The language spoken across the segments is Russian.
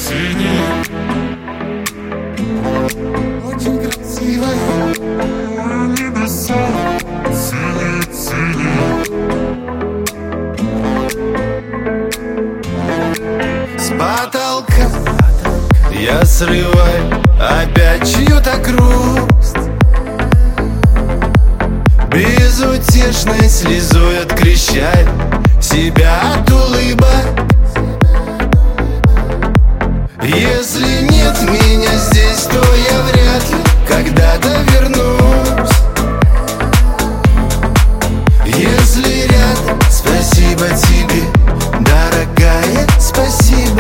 синий, очень красивая, небеса, синий, синий. С потолка я срываю опять чью-то грусть, безутешной слезой открещаю себя от улыбок. Если нет меня здесь, то я вряд ли когда-то вернусь. Если рядом, спасибо тебе, дорогая, спасибо.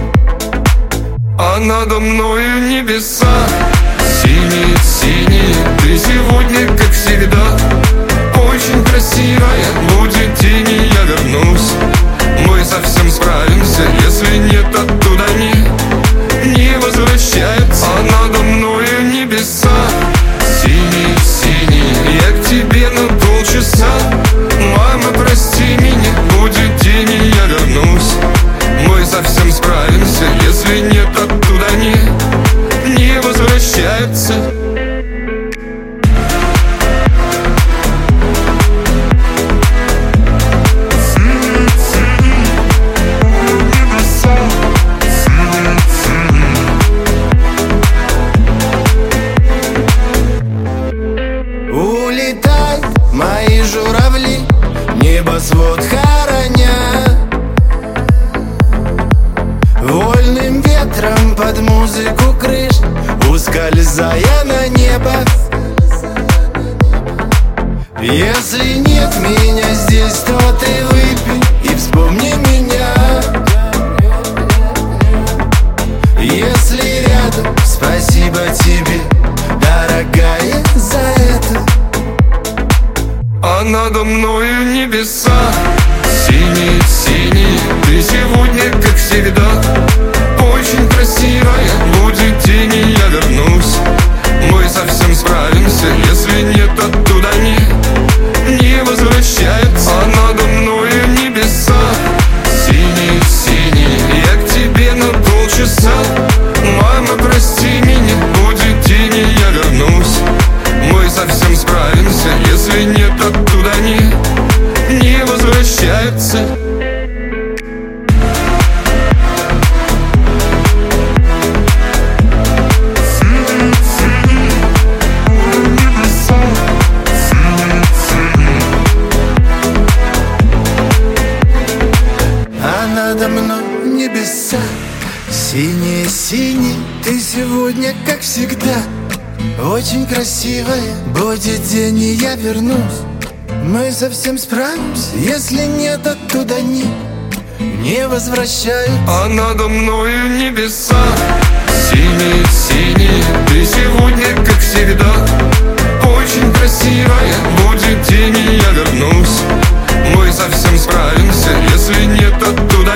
А надо мною небеса, синие, синие. Ты сегодня, как всегда, очень красивая. Будет день, и я вернусь. Мы совсем справимся, если нет, оттуда не возвращается. А надо мною небеса, синие, синие. Я к тебе на полчаса. Мама, прости меня, будет день, и я вернусь. Мы совсем справимся, если нет, оттуда не возвращается. Улетай, мои журавли, небосвод хороня, вольным ветром под музыку крыш, ускользая на небо. Если нет меня здесь, то ты выпей и вспомни меня. Если рядом, спасибо тебе, дорогая, за это. А надо мною небеса, синие, синие. Ты сегодня, как всегда, очень красивая. Будет день, и я вернусь. Мы совсем справимся, если нет, оттуда не возвращается. А надо мною небеса, синие, синие. Я к тебе на полчаса. Мама, прости меня, будет день, и я вернусь. Мы совсем справимся, если нет, оттуда не возвращается. А надо мной небеса, синие, синие. Ты сегодня, как всегда, очень красивая. Будет день, и я вернусь. Мы совсем справимся, если нет, оттуда не возвращают. А надо мною небеса, синие, синие. Ты сегодня, как всегда, очень красивая. Будет день, и я вернусь. Мы совсем справимся, если нет, оттуда